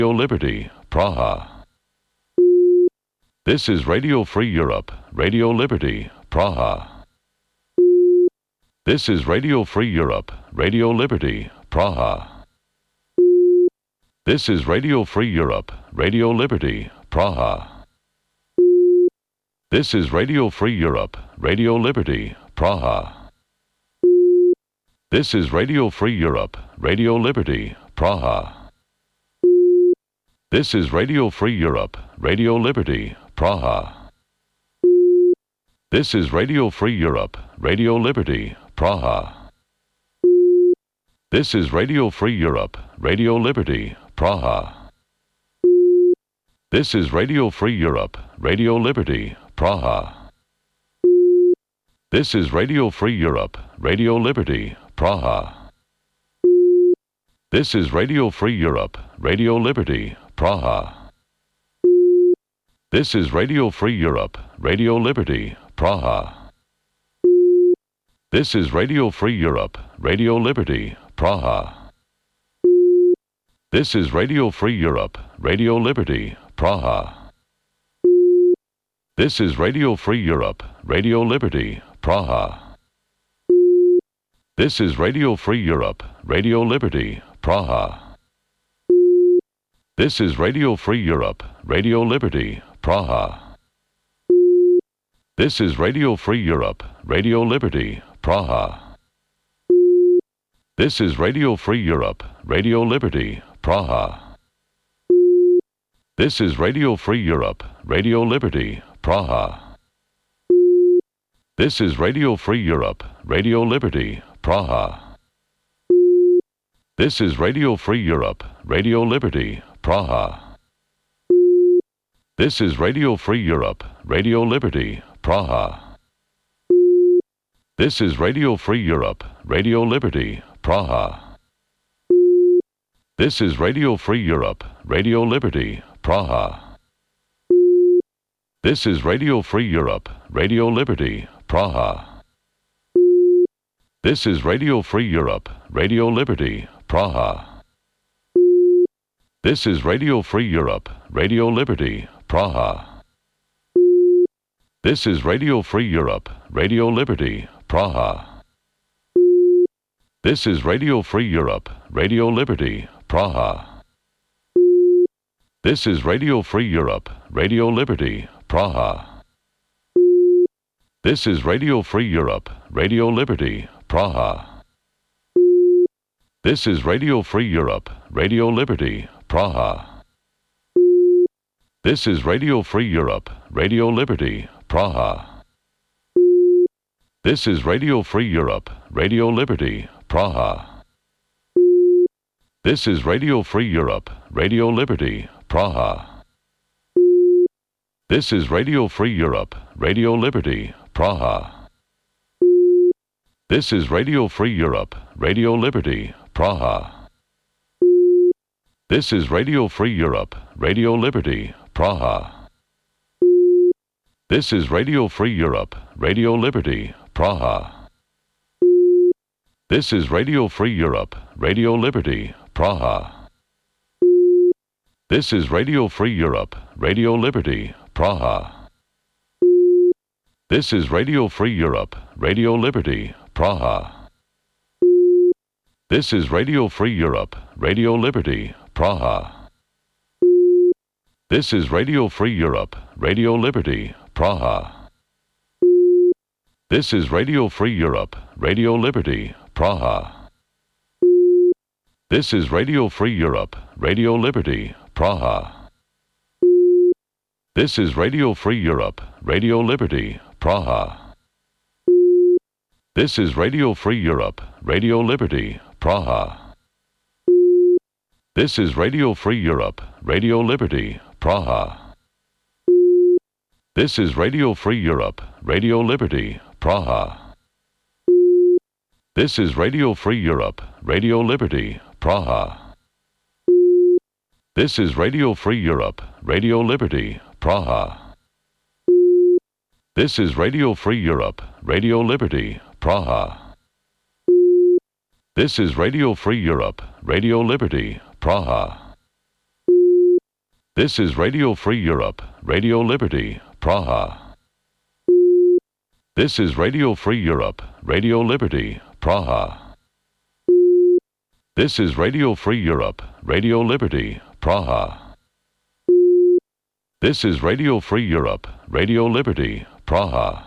Liberty, Praha. This is Radio Free Europe, Radio Liberty, Praha. This is Radio Free Europe, Radio Liberty, Praha. This is Radio Free Europe, Radio Liberty, Praha. This is Radio Free Europe, Radio Liberty, Praha. This is Radio Free Europe, Radio Liberty, Praha. This is Radio Free Europe, Radio Liberty, Praha. This is Radio Free Europe, Radio Liberty, Praha. This is Radio Free Europe, Radio Liberty, Praha. This is Radio Free Europe, Radio Liberty, Praha. This is Radio Free Europe, Radio Liberty, Praha. This is Radio Free Europe, Radio Liberty, Praha. This is Radio Free Europe, Radio Liberty, Praha. This is Radio Free Europe, Radio Liberty, Praha. This is Radio Free Europe, Radio Liberty, Praha. This is Radio Free Europe, Radio Liberty, Praha. This is Radio Free Europe, Radio Liberty, Praha. This is Radio Free Europe, Radio Liberty, Praha. This is Radio Free Europe, Radio Liberty, Praha. This is Radio Free Europe, Radio Liberty, Praha. This is Radio Free Europe, Radio Liberty, Praha. This is Radio Free Europe, Radio Liberty, Praha. This is Radio Free Europe, Radio Liberty, Praha. This is Radio Free Europe, Radio Liberty, Praha. This is Radio Free Europe, Radio Liberty, Praha. This is Radio Free Europe, Radio Liberty, Praha. This is Radio Free Europe, Radio Liberty, Praha. This is Radio Free Europe, Radio Liberty, Praha. This is Radio Free Europe, Radio Liberty, Praha. This is Radio Free Europe, Radio Liberty, Praha. This is Radio Free Europe, Radio Liberty, Praha. This is Radio Free Europe, Radio Liberty, Praha. This is Radio Free Europe, Radio Liberty, Praha. This is Radio Free Europe, Radio Liberty, Praha. This is Radio Free Europe, Radio Liberty, Praha. This is Radio Free Europe, Radio Liberty, Praha. This is Radio Free Europe, Radio Liberty, Praha. This is Radio Free Europe, Radio Liberty, Praha. This is Radio Free Europe, Radio Liberty, Praha. This is Radio Free Europe, Radio Liberty, Praha. This is Radio Free Europe, Radio Liberty, Praha. This is Radio Free Europe, Radio Liberty, Praha. This is Radio Free Europe, Radio Liberty, Praha. This is Radio Free Europe, Radio Liberty, Praha. This is Radio Free Europe, Radio Liberty, Praha. This is Radio Free Europe, Radio Liberty, Praha. This is Radio Free Europe, Radio Liberty, Praha. This is Radio Free Europe, Radio Liberty, Praha. This is Radio Free Europe, Radio Liberty, Praha. This is Radio Free Europe, Radio Liberty, Praha. This is Radio Free Europe, Radio Liberty, Praha. This is Radio Free Europe, Radio Liberty, Praha. This is Radio Free Europe, Radio Liberty, Praha. This is Radio Free Europe, Radio Liberty, Praha. This is Radio Free Europe, Radio Liberty, Praha. This is Radio Free Europe, Radio Liberty, Praha. This is Radio Free Europe, Radio Liberty, Praha. This is Radio Free Europe, Radio Liberty, Praha. This is Radio Free Europe, Radio Liberty, Praha. This is Radio Free Europe, Radio Liberty, Praha.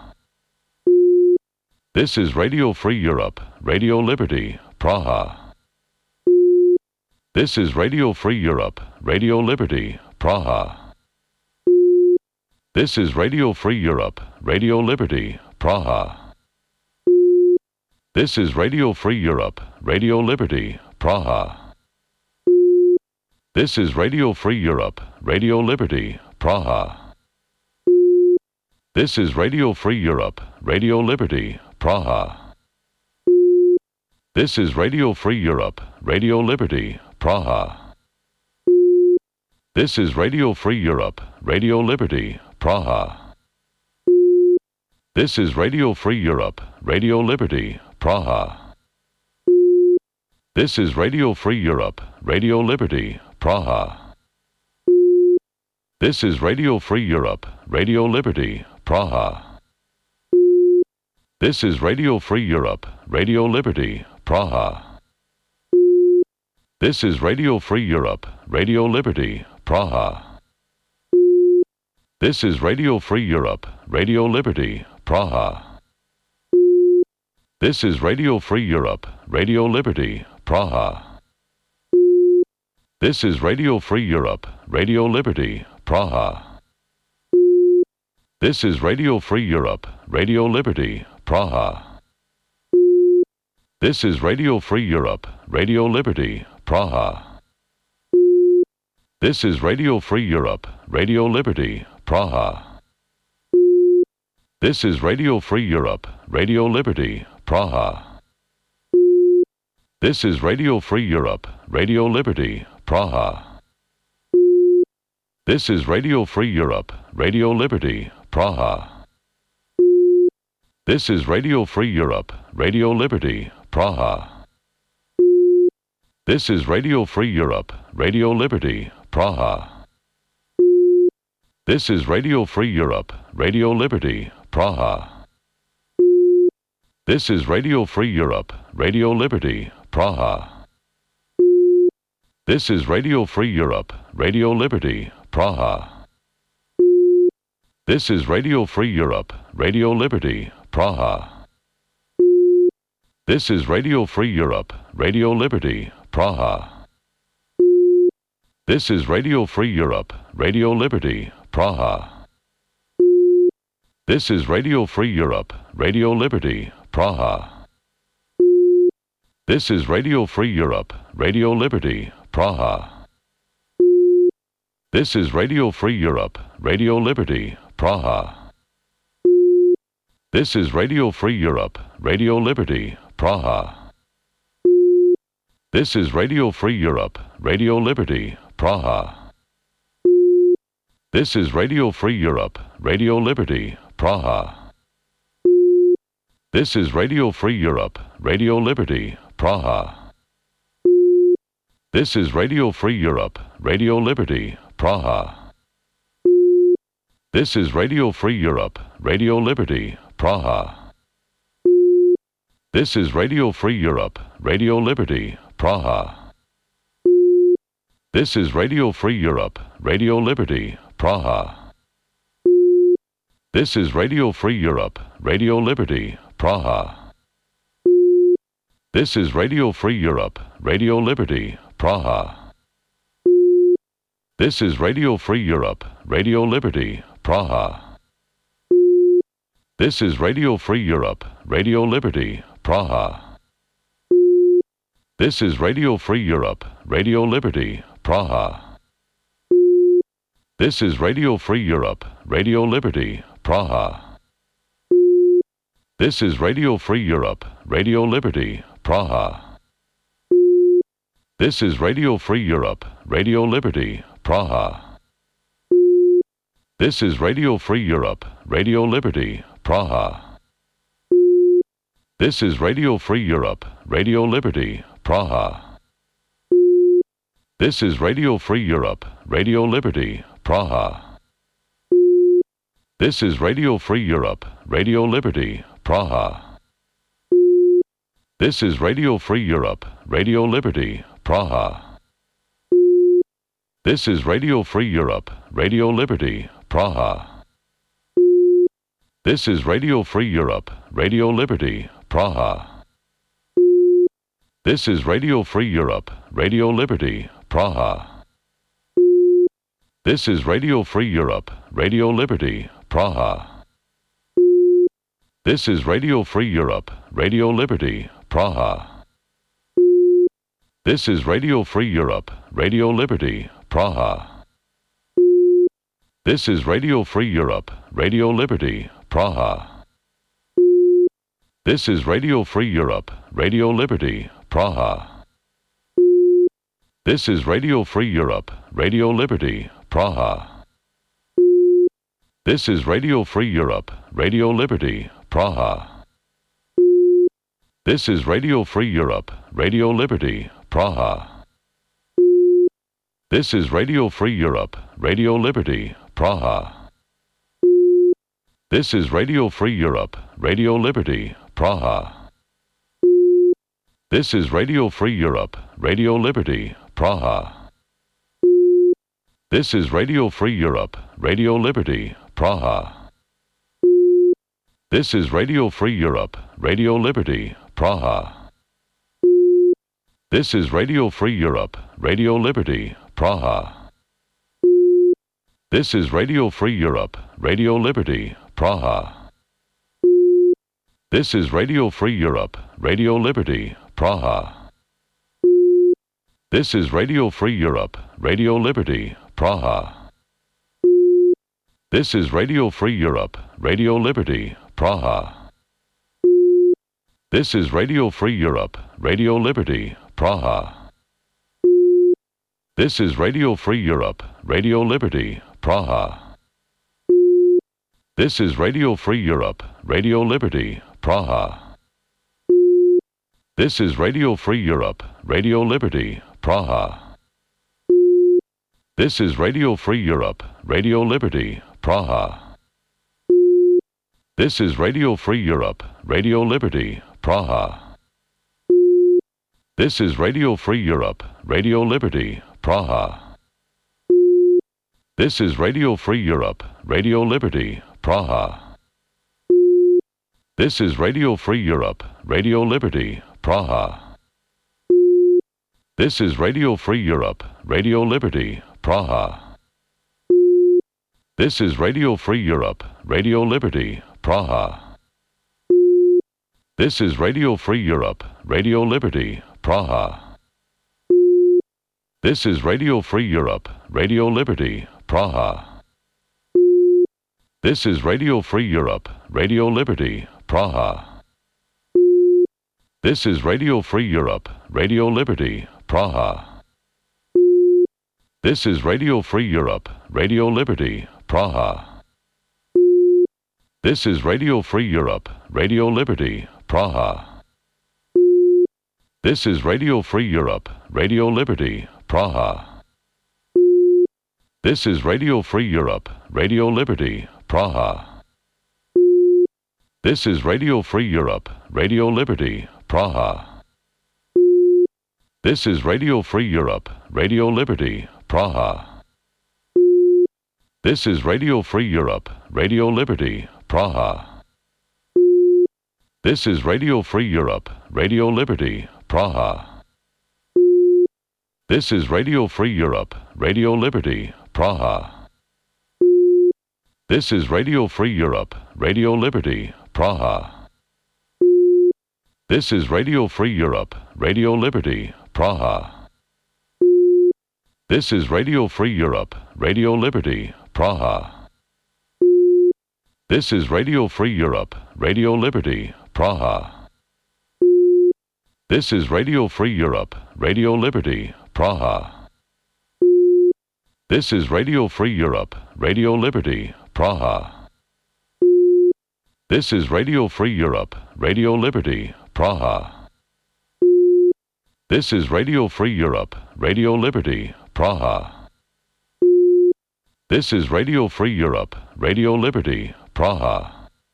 This is Radio Free Europe, Radio Liberty, Praha. This is Radio Free Europe, Radio Liberty, Praha. This is Radio Free Europe, Radio Liberty, Praha. This is Radio Free Europe, Radio Liberty, Praha. This is Radio Free Europe, Radio Liberty, Praha. This is Radio Free Europe, Radio Liberty, Praha. This is Radio Free Europe, Radio Liberty, Praha. This is Radio Free Europe, Radio Liberty, Praha. This is Radio Free Europe, Radio Liberty, Praha. This is Radio Free Europe, Radio Liberty, Praha. This is Radio Free Europe, Radio Liberty, Praha. This is Radio Free Europe, Radio Liberty, Praha. This is Radio Free Europe, Radio Liberty, Praha. This is Radio Free Europe, Radio Liberty, Praha. This is Radio Free Europe, Radio Liberty, Praha. This is Radio Free Europe, Radio Liberty, Praha. This is Radio Free Europe, Radio Liberty, Praha. This is Radio Free Europe, Radio Liberty, Praha. This is Radio Free Europe, Radio Liberty, Praha. This is Radio Free Europe, Radio Liberty, Praha. This is Radio Free Europe, Radio Liberty, Praha. This is Radio Free Europe, Radio Liberty, Praha. This is Radio Free Europe, Radio Liberty, Praha. This is Radio Free Europe, Radio Liberty, Praha. This is Radio Free Europe, Radio Liberty, Praha. This is Radio Free Europe, Radio Liberty, Praha. This is Radio Free Europe, Radio Liberty, Praha. This is Radio Free Europe, Radio Liberty, Praha. This is Radio Free Europe, Radio Liberty, Praha. This is Radio Free Europe, Radio Liberty, Praha. This is Radio Free Europe, Radio Liberty, Praha. This is Radio Free Europe, Radio Liberty, Praha. This is Radio Free Europe, Radio Liberty, Praha. This is Radio Free Europe, Radio Liberty, Praha. This is Radio Free Europe, Radio Liberty, Praha. This is Radio Free Europe, Radio Liberty, Praha. This is Radio Free Europe, Radio Liberty, Praha. This is Radio Free Europe, Radio Liberty, Praha. This is Radio Free Europe, Radio Liberty, Praha. This is Radio Free Europe, Radio Liberty, Praha. This is Radio Free Europe, Radio Liberty, Praha. This is Radio Free Europe, Radio Liberty, Praha. This is Radio Free Europe, Radio Liberty, Praha. This is Radio Free Europe, Radio Liberty, Praha. This is Radio Free Europe, Radio Liberty, Praha. This is Radio Free Europe, Radio Liberty, Praha. This is Radio Free Europe, Radio Liberty, Praha. This is Radio Free Europe, Radio Liberty, Praha. This is Radio Free Europe, Radio Liberty, Praha. This is Radio Free Europe, Radio Liberty, Praha. This is Radio Free Europe, Radio Liberty, Praha. This is Radio Free Europe, Radio Liberty, Praha. This is Radio Free Europe, Radio Liberty, Praha. This is Radio Free Europe, Radio Liberty, Praha. This is Radio Free Europe, Radio Liberty, Praha. This is Radio Free Europe, Radio Liberty, Praha. This is Radio Free Europe, Radio Liberty, Praha. This is Radio Free Europe, Radio Liberty, Praha. This is Radio Free Europe, Radio Liberty, Praha. This is Radio Free Europe, Radio Liberty, Praha. This is Radio Free Europe, Radio Liberty, Praha. This is Radio Free Europe, Radio Liberty, Praha. This is Radio Free Europe, Radio Liberty, Praha. This is Radio Free Europe, Radio Liberty, Praha. This is Radio Free Europe, Radio Liberty, Praha. This is Radio Free Europe, Radio Liberty, Praha. This is Radio Free Europe, Radio Liberty, Praha. This is Radio Free Europe, Radio Liberty, Praha. This is Radio Free Europe, Radio Liberty, Praha. This is Radio Free Europe, Radio Liberty, Praha. This is Radio Free Europe, Radio Liberty, Praha. This is Radio Free Europe, Radio Liberty, Praha. This is Radio Free Europe, Radio Liberty, Praha. This is Radio Free Europe, Radio Liberty, Praha. This is Radio Free Europe, Radio Liberty, Praha. This is Radio Free Europe, Radio Liberty, Praha. This is Radio Free Europe, Radio Liberty, Praha. This is Radio Free Europe, Radio Liberty, Praha. This is Radio Free Europe, Radio Liberty, Praha. This is Radio Free Europe, Radio Liberty, Praha. This is Radio Free Europe, Radio Liberty, Praha. This is Radio Free Europe, Radio Liberty, Praha. This is Radio Free Europe, Radio Liberty, Praha. This is Radio Free Europe, Radio Liberty, Praha. This is Radio Free Europe, Radio Liberty, Praha. This is Radio Free Europe, Radio Liberty, Praha. This is Radio Free Europe, Radio Liberty, Praha. This is Radio Free Europe, Radio Liberty, Praha. This is Radio Free Europe, Radio Liberty, Praha. This is Radio Free Europe, Radio Liberty, Praha. This is Radio Free Europe, Radio Liberty, Praha. This is Radio Free Europe, Radio Liberty, Praha. This is Radio Free Europe, Radio Liberty, Praha. This is Radio Free Europe, Radio Liberty, Praha. This is Radio Free Europe, Radio Liberty, Praha. This is Radio Free Europe, Radio Liberty, Praha. This is Radio Free Europe, Radio Liberty, Praha. This is Radio Free Europe, Radio Liberty, Praha. This is Radio Free Europe, Radio Liberty, Praha. This is Radio Free Europe, Radio Liberty, Praha. This is Radio Free Europe, Radio Liberty, Praha. This is Radio Free Europe, Radio Liberty, Praha. This is Radio Free Europe, Radio Liberty, Praha. This is Radio Free Europe, Radio Liberty, Praha. This is Radio Free Europe, Radio Liberty, Praha. This is Radio Free Europe, Radio Liberty, Praha. This is Radio Free Europe, Radio Liberty, Praha. This is Radio Free Europe, Radio Liberty, Praha.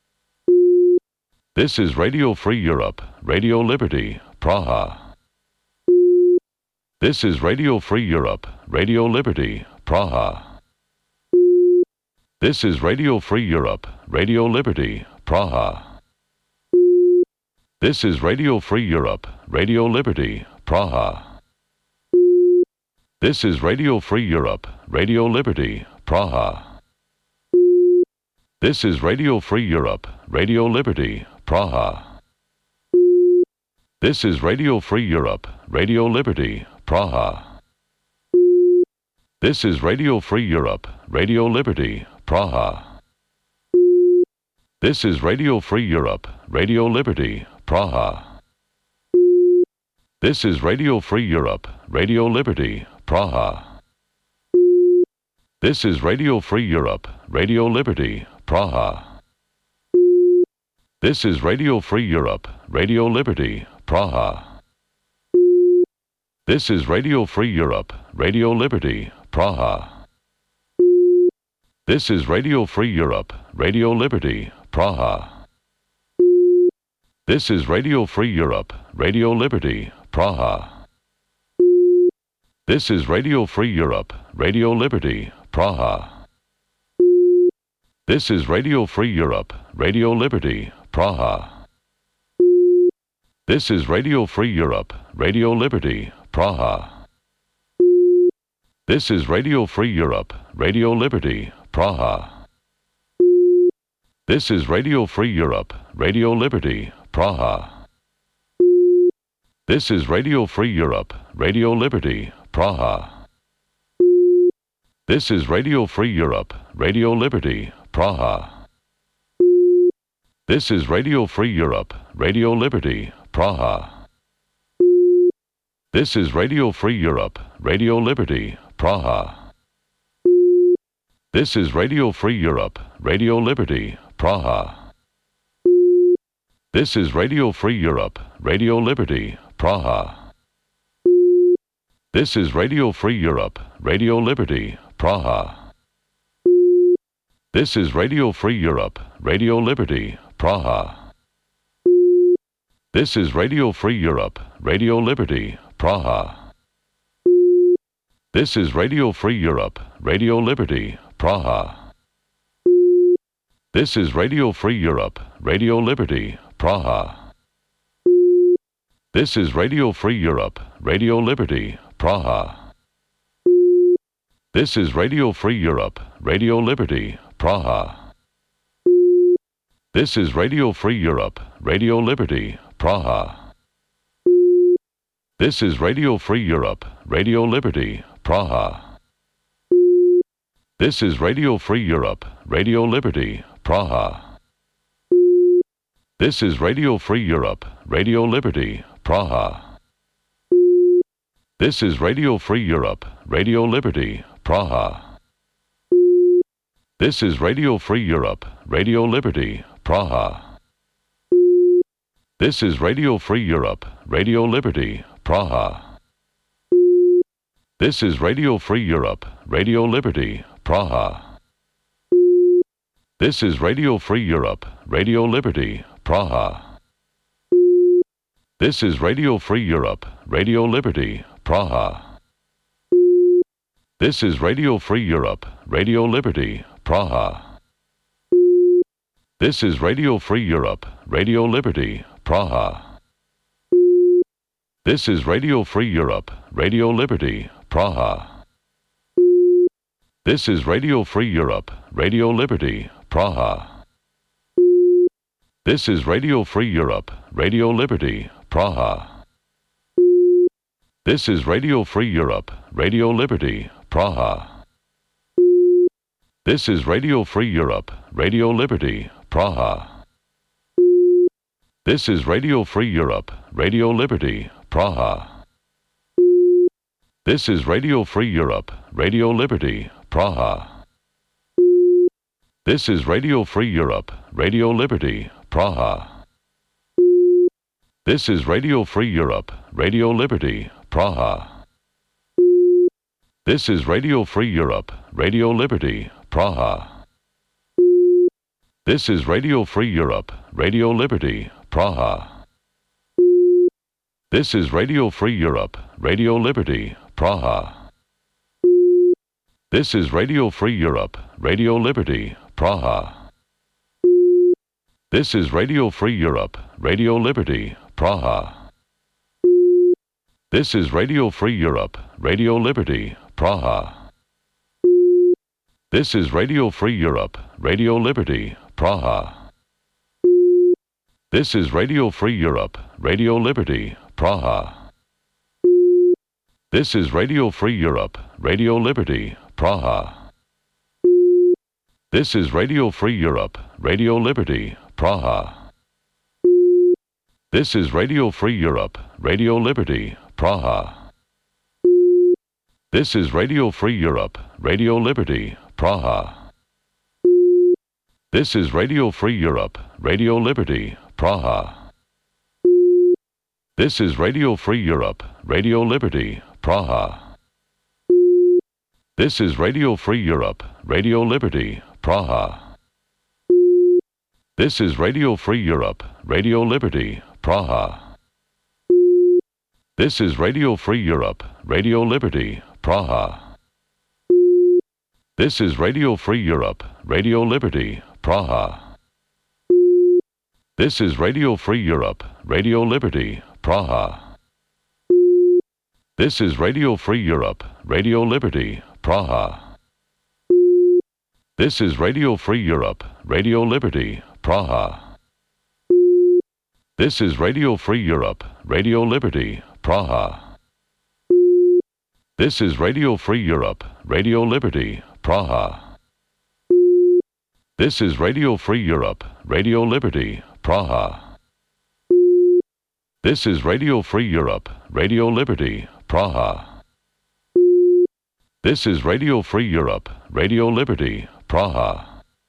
This is Radio Free Europe, Radio Liberty, Praha. This is Radio Free Europe, Radio Liberty, Praha. This is Radio Free Europe, Radio Liberty, Praha. This is Radio Free Europe, Radio Liberty, Praha. This is Radio Free Europe, Radio Liberty, Praha. This is Radio Free Europe, Radio Liberty, Praha. This is Radio Free Europe, Radio Liberty, Praha. This is Radio Free Europe, Radio Liberty, Praha. This is Radio Free Europe, Radio Liberty, Praha. This is Radio Free Europe, Radio Liberty, Praha. This is Radio Free Europe, Radio Liberty, Praha. This is Radio Free Europe, Radio Liberty, Praha. This is Radio Free Europe, Radio Liberty, Praha. This is Radio Free Europe, Radio Liberty, Praha. This is Radio Free Europe, Radio Liberty, Praha. This is Radio Free Europe, Radio Liberty, Praha. This is Radio Free Europe, Radio Liberty, Praha. This is Radio Free Europe, Radio Liberty, Praha. This is Radio Free Europe, Radio Liberty, Praha. This is Radio Free Europe, Radio Liberty, Praha. This is Radio Free Europe, Radio Liberty, Praha. This is Radio Free Europe, Radio Liberty, Praha. This is Radio Free Europe, Radio Liberty, Praha. This is Radio Free Europe, Radio Liberty, Praha. This is Radio Free Europe, Radio Liberty, Praha. This is Radio Free Europe, Radio Liberty, Praha. This is Radio Free Europe, Radio Liberty, Praha. This is Radio Free Europe, Radio Liberty, Praha. This is Radio Free Europe, Radio Liberty, Praha. This is Radio Free Europe, Radio Liberty, Praha. This is Radio Free Europe, Radio Liberty, Praha. This is Radio Free Europe, Radio Liberty, Praha. This is Radio Free Europe, Radio Liberty, Praha. This is Radio Free Europe, Radio Liberty, Praha. This is Radio Free Europe, Radio Liberty, Praha. This is Radio Free Europe, Radio Liberty, Praha. This is Radio Free Europe, Radio Liberty, Praha. This is Radio Free Europe, Radio Liberty, Praha. This is Radio Free Europe, Radio Liberty, Praha. This is Radio Free Europe, Radio Liberty, Praha. This is Radio Free Europe, Radio Liberty, Praha. This is Radio Free Europe, Radio Liberty, Praha. This is Radio Free Europe, Radio Liberty, Praha. This is Radio Free Europe, Radio Liberty, Praha. This is Radio Free Europe, Radio Liberty, Praha. This is Radio Free Europe, Radio Liberty, Praha. This is Radio Free Europe, Radio Liberty, Praha. This is Radio Free Europe, Radio Liberty, Praha. This is Radio Free Europe, Radio Liberty, Praha. This is Radio Free Europe, Radio Liberty, Praha. This is Radio Free Europe, Radio Liberty, Praha. This is Radio Free Europe, Radio Liberty, Praha. This is Radio Free Europe, Radio Liberty, Praha. This is Radio Free Europe, Radio Liberty, Praha. This is Radio Free Europe, Radio Liberty, Praha. This is Radio Free Europe, Radio Liberty, Praha. This is Radio Free Europe, Radio Liberty, Praha. This is Radio Free Europe, Radio Liberty, Praha. This is Radio Free Europe, Radio Liberty, Praha. This is Radio Free Europe, Radio Liberty, Praha. This is Radio Free Europe, Radio Liberty, Praha. This is Radio Free Europe, Radio Liberty, Praha. This is Radio Free Europe, Radio Liberty, Praha. This is Radio Free Europe, Radio Liberty, Praha. This is Radio Free Europe, Radio Liberty, Praha. This is Radio Free Europe, Radio Liberty, Praha. This is Radio Free Europe, Radio Liberty, Praha. This is Radio Free Europe, Radio Liberty, Praha. This is Radio Free Europe, Radio Liberty, Praha. This is Radio Free Europe, Radio Liberty, Praha. This is Radio Free Europe, Radio Liberty, Praha. This is Radio Free Europe, Radio Liberty, Praha. This is Radio Free Europe, Radio Liberty, Praha. This is Radio Free Europe, Radio Liberty, Praha. This is Radio Free Europe, Radio Liberty, Praha. This is Radio Free Europe, Radio Liberty, Praha. This is Radio Free Europe, Radio Liberty, Praha. This is Radio Free Europe, Radio Liberty, Praha. This is Radio Free Europe, Radio Liberty, Praha. This is Radio Free Europe, Radio Liberty, Praha.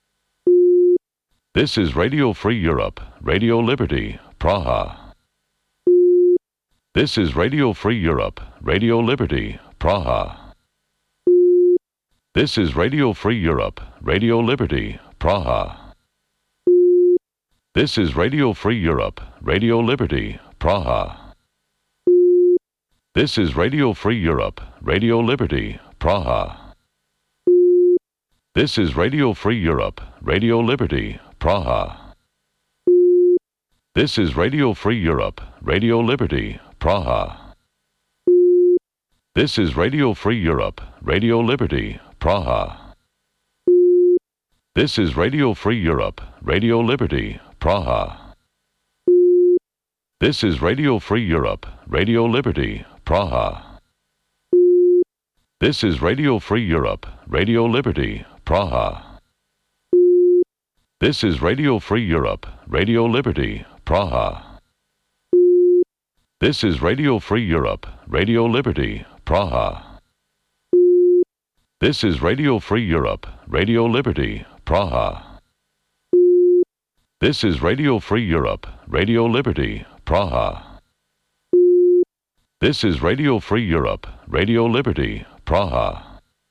This is Radio Free Europe, Radio Liberty, Praha. This is Radio Free Europe, Radio Liberty, Praha. This is Radio Free Europe, Radio Liberty, Praha. This is Radio Free Europe, Radio Liberty, Praha. This is Radio Free Europe, Radio Liberty, Praha. This is Radio Free Europe, Radio Liberty, Praha. This is Radio Free Europe, Radio Liberty, Praha. This is Radio Free Europe, Radio Liberty, Praha. This is Radio Free Europe, Radio Liberty, Praha. This is Radio Free Europe, Radio Liberty, Praha. This is Radio Free Europe, Radio Liberty, Praha. This is Radio Free Europe, Radio Liberty, Praha. This is Radio Free Europe, Radio Liberty, Praha. This is Radio Free Europe, Radio Liberty, Praha. This is Radio Free Europe, Radio Liberty, Praha. This is Radio Free Europe, Radio Liberty, Praha.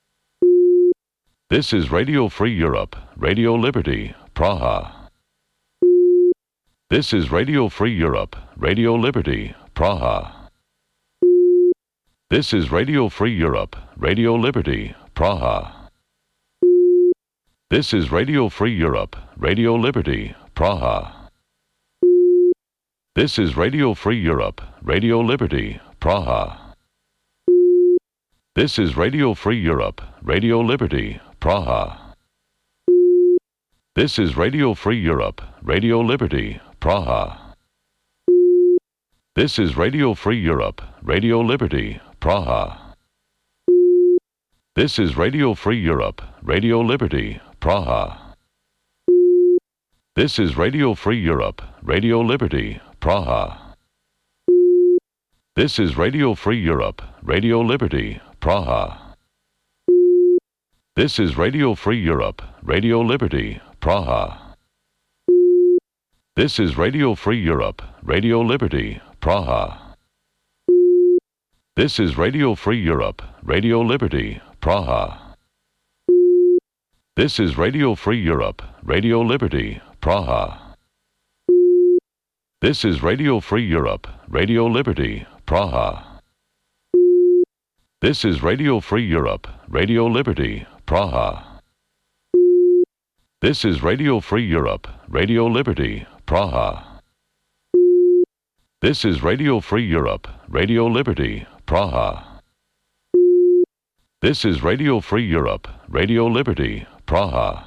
This is Radio Free Europe, Radio Liberty, Praha. This is Radio Free Europe, Radio Liberty, Praha. This is Radio Free Europe, Radio Liberty, Praha. This is Radio Free Europe, Radio Liberty, Praha. This is Radio Free Europe, Radio Liberty, Praha. This is Radio Free Europe, Radio Liberty, Praha. This is Radio Free Europe, Radio Liberty, Praha. This is Radio Free Europe, Radio Liberty, Praha. This is Radio Free Europe, Radio Liberty, Praha. This is Radio Free Europe, Radio Liberty, Praha. This is Radio Free Europe, Radio Liberty, Praha. This is Radio Free Europe, Radio Liberty, Praha. This is Radio Free Europe, Radio Liberty, Praha. This is Radio Free Europe, Radio Liberty, Praha. This is Radio Free Europe, Radio Liberty, Praha. This is Radio Free Europe, Radio Liberty, Praha. This is Radio Free Europe, Radio Liberty, Praha. This is Radio Free Europe, Radio Liberty, Praha. This is Radio Free Europe, Radio Liberty, Praha. This is Radio Free Europe, Radio Liberty, Praha.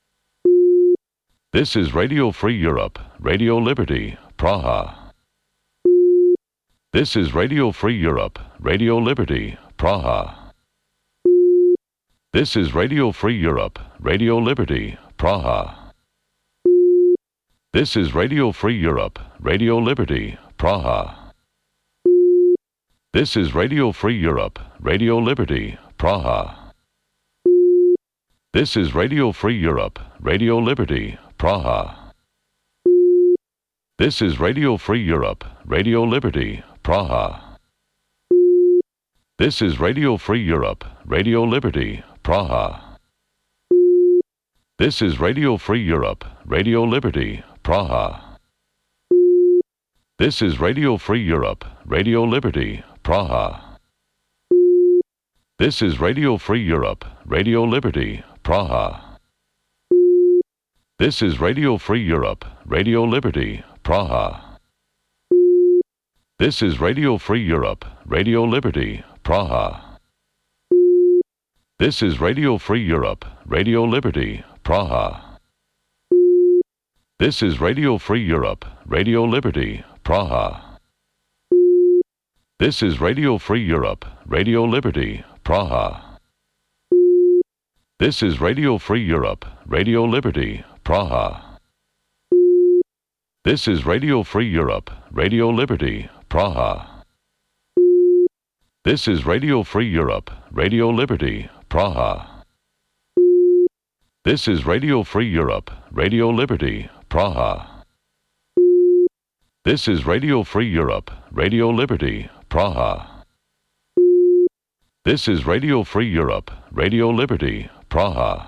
This is Radio Free Europe, Radio Liberty, Praha. This is Radio Free Europe, Radio Liberty, Praha. This is Radio Free Europe, Radio Liberty, Praha. This is Radio Free Europe, Radio Liberty, Praha. This is Radio Free Europe, Radio Liberty, Praha. This is Radio Free Europe, Radio Liberty, Praha. This is Radio Free Europe, Radio Liberty, Praha. This is Radio Free Europe, Radio Liberty, Praha. This is Radio Free Europe, Radio Liberty, Praha. This is Radio Free Europe, Radio Liberty, Praha. This is Radio Free Europe, Radio Liberty, Praha. This is Radio Free Europe, Radio Liberty, Praha. This is Radio Free Europe, Radio Liberty, Praha. This is Radio Free Europe, Radio Liberty, Praha. This is Radio Free Europe, Radio Liberty, Praha. This is Radio Free Europe, Radio Liberty, Praha. This is Radio Free Europe, Radio Liberty, Praha. This is Radio Free Europe, Radio Liberty, Praha. This is Radio Free Europe, Radio Liberty, Praha. This is Radio Free Europe, Radio Liberty, Praha. This is Radio Free Europe, Radio Liberty, Praha. This is Radio Free Europe, Radio Liberty, Praha.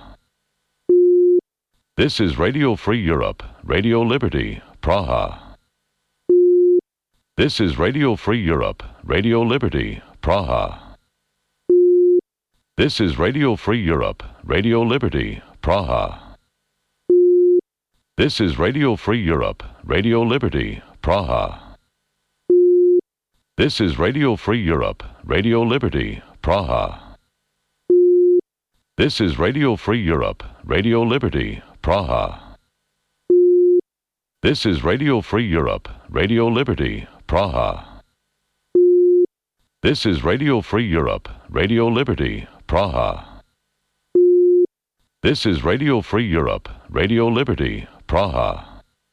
This is Radio Free Europe, Radio Liberty, Praha. This is Radio Free Europe, Radio Liberty, Praha. This is Radio Free Europe, Radio Liberty, Praha. This is Radio Free Europe, Radio Liberty, Praha. This is Radio Free Europe, Radio Liberty, Praha. This is Radio Free Europe, Radio Liberty, Praha. This is Radio Free Europe, Radio Liberty, Praha. This is Radio Free Europe, Radio Liberty, Praha. This is Radio Free Europe, Radio Liberty, Praha.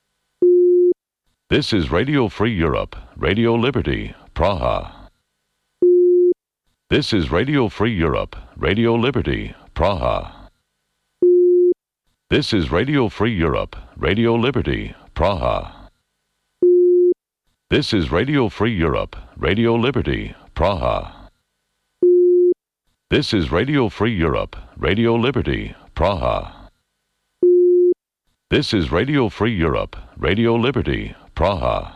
This is Radio Free Europe, Radio Liberty, Praha. This is Radio Free Europe, Radio Liberty, Praha. This is Radio Free Europe, Radio Liberty, Praha. This is Radio Free Europe, Radio Liberty, Praha. This is Radio Free Europe, Radio Liberty, Praha. This is Radio Free Europe, Radio Liberty, Praha.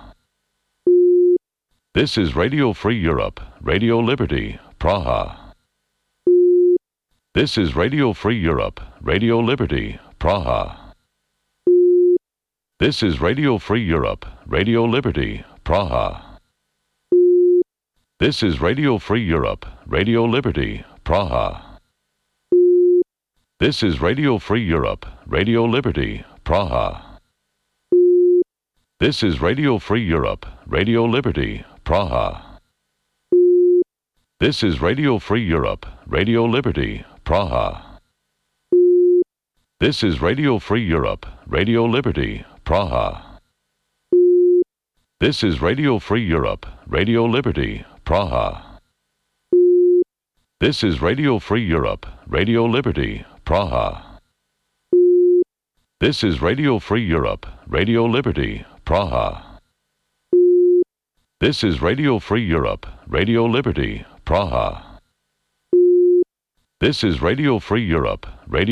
This is Radio Free Europe, Radio Liberty, Praha. This is Radio Free Europe, Radio Liberty, Praha. This is Radio Free Europe, Radio Liberty, Praha. This is Radio Free Europe, Radio Liberty, Praha. This is Radio Free Europe, Radio Liberty, Praha. This is Radio Free Europe, Radio Liberty, Praha. This is Radio Free Europe, Radio Liberty, Praha. This is Radio Free Europe, Radio Liberty, Praha. This is Radio Free Europe, Radio Liberty, Praha. This is Radio Free Europe, Radio Liberty, Praha. This is Radio Free Europe, Radio Liberty, Praha. This is Radio Free Europe, Radio Liberty, Praha. This is Radio Free Europe, Radio